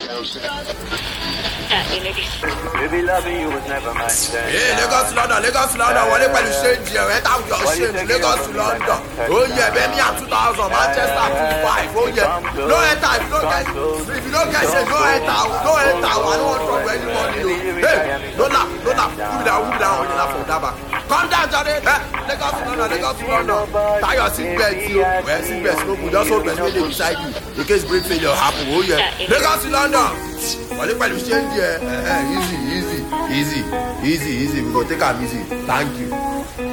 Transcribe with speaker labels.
Speaker 1: Baby, loving you was never my thing.
Speaker 2: Hey, Lagos to London, wọlé pẹ̀lú ṣéǹjì ẹ̀rọ ẹ̀ta with your ṣéǹjì, Lagos to London. Oh yeah, Birmingham 2000, Manchester 25, oh yeah. No enter, if you don't get shit, no enter, I don't want trouble anybody. Hey, no laugh, who be that on your lap from Daba? Come down, Johnny. Lagos to London. Tie your seatbelt, you. Well, seatbelt, no good, just hold belt when they beside you. In case brain failure happen, oh yeah. Lagos to London. Wọlé pẹ̀lú ṣéǹjì ẹ̀, easy, we go take am easy. Thank you.